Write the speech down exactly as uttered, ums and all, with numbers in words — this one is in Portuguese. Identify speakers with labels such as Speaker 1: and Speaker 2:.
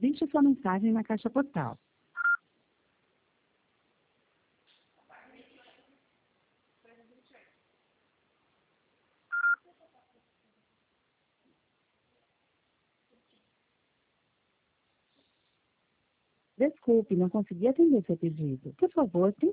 Speaker 1: Deixe sua mensagem na caixa postal. Desculpe, não consegui atender seu pedido. Por favor, tente